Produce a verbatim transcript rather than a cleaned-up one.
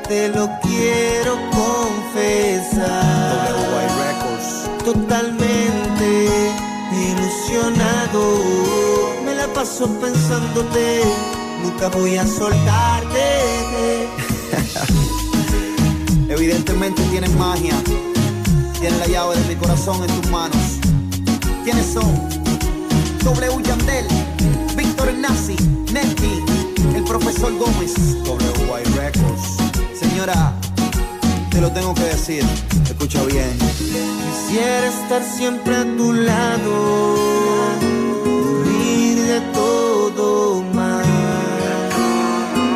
te lo quiero confesar. W Y Records. Totalmente ilusionado, me la paso pensándote, nunca voy a soltarte. Evidentemente tienes magia, tienes la llave de mi corazón en tus manos. ¿Quiénes son? W Yandel, Víctor Nazi, Neti, el profesor Gómez. W Y Records. Señora, te lo tengo que decir, escucha bien. Quisiera estar siempre a tu lado,